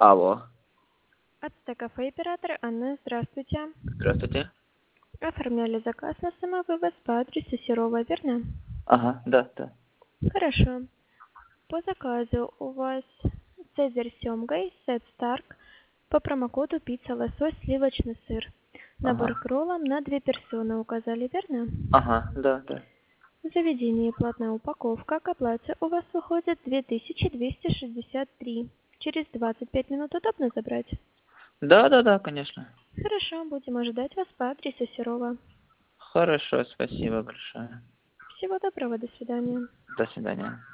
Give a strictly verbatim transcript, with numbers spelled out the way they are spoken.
Алло. Ацтекафе оператор Анна, здравствуйте. Здравствуйте. Оформляли заказ на самовывоз по адресу Серова, верно? Ага, да, да. Хорошо. По заказу у вас цезарь с семгой, сет Старк, по промокоду пицца, лосось, сливочный сыр. Набор Ага. к роллам на две персоны указали, верно? Ага, да, да. В заведении платная упаковка, к оплате у вас выходит две тысячи двести шестьдесят три. Через двадцать пять минут удобно забрать? Да, да, да, конечно. Хорошо, будем ожидать вас по адресу Серова. Хорошо, спасибо большое. Всего доброго, до свидания. До свидания.